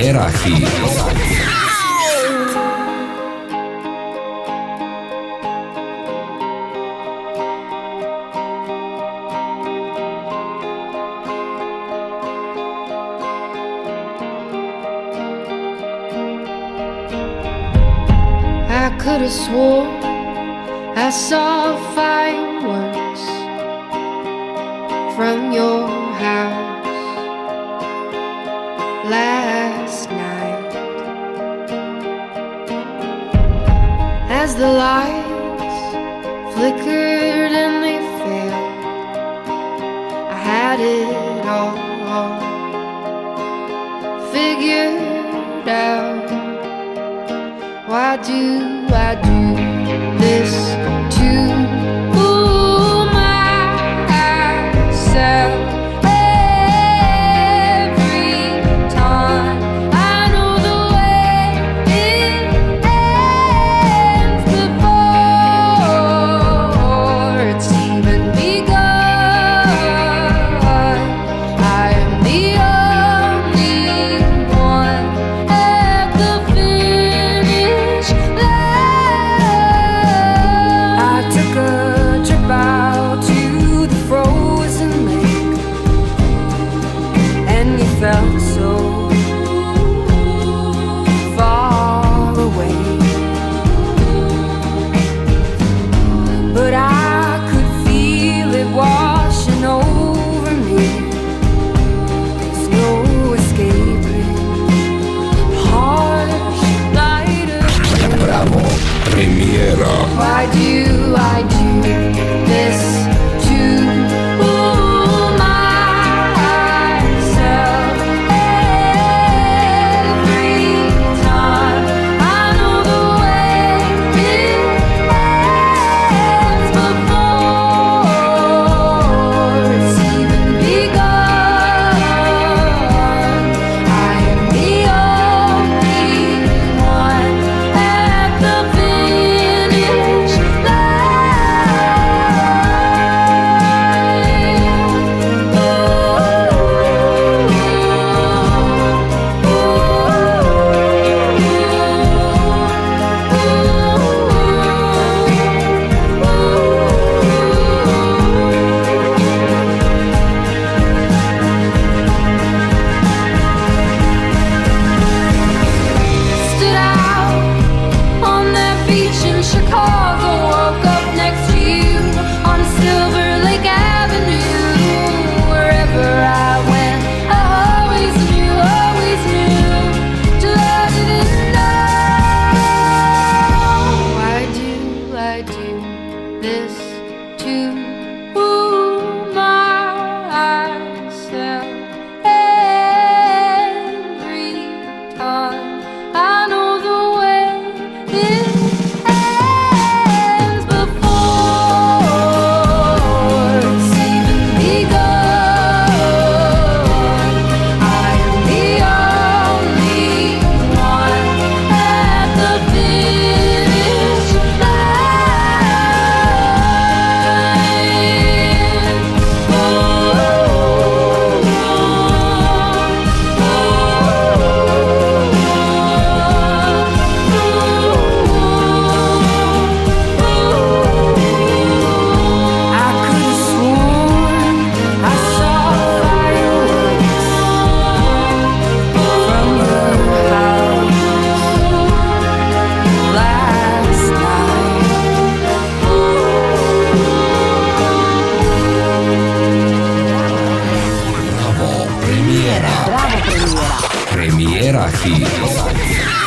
Premiera Hit. I could have swore I saw fireworks from your house last night. As the lights flickered and they failed, I had it all figured out. Why do I do this to myself every time? I know the way it ends before it's even begun. I am the only one at the finish line. I took a trip out to the frozen lake, and you felt so far away, but I could feel it washing over me. There's no escaping harsh light of day. Bravo, Premiera. Why do I do this to myself every time? I know the way it ends before it's even begun. I am the only one at the finish stood out on that beach in Chicago, woke up next to you on Silver Lake Avenue. Wherever I went, I always knew to let it know. Why do I do this to myself every time? I know the way it ends before it's even begun. I am the only one at the finish I could have sworn I saw fireworks from your house last night. Bravo, Premiera. Bravo Premiera. Premiera Hit.